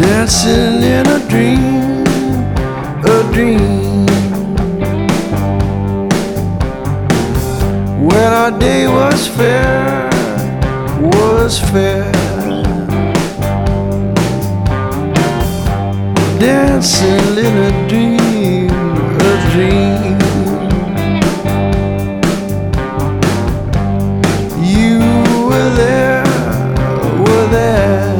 dancing in a dream, a dream. When our day was fair, was fair. Dancing in a dream, a dream. You were there, were there.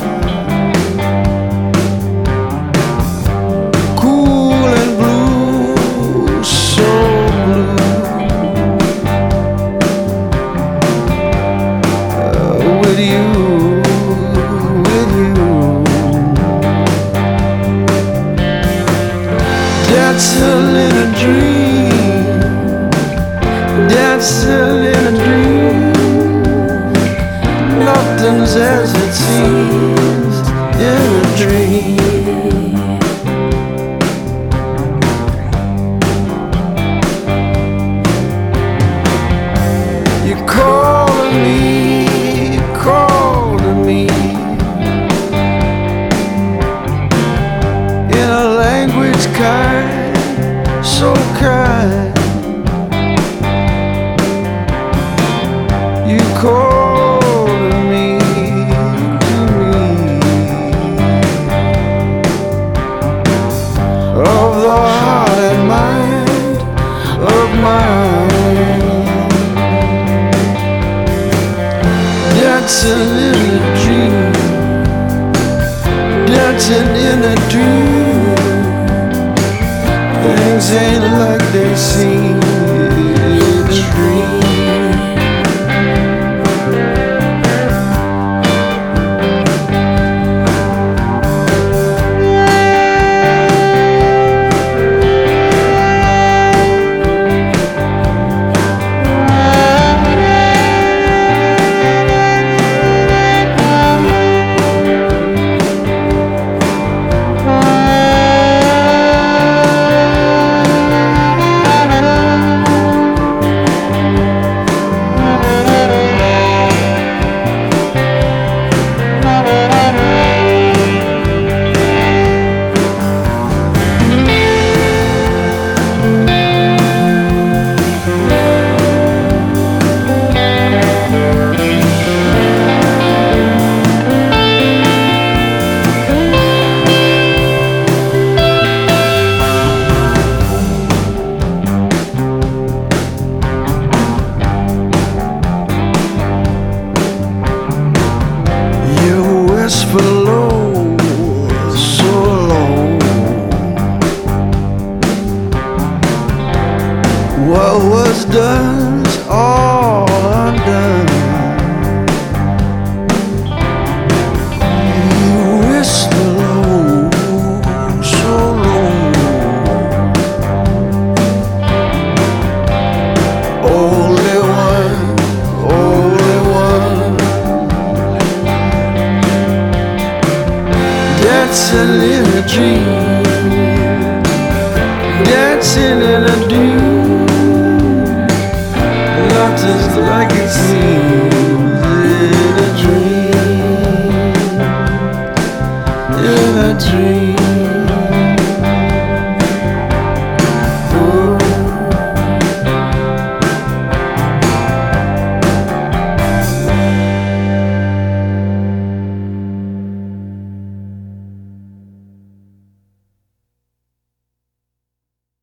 Cool and blue, so blue. With you, with you. Dancing in a dream, dancing in a dream. Nothing's as it seems in a dream. You're calling me, calling me in a language kind, so kind. You calling me to me of the heart and mind of mine. Dancing in a dream, dancing in a dream. Things ain't like they seem in a dream. For low, so low. What was done's all undone. You whisper low, so low. Only one, only one. Dancing in a dream, dancing in a dream. Nothing's like it seems in a dream, in a dream.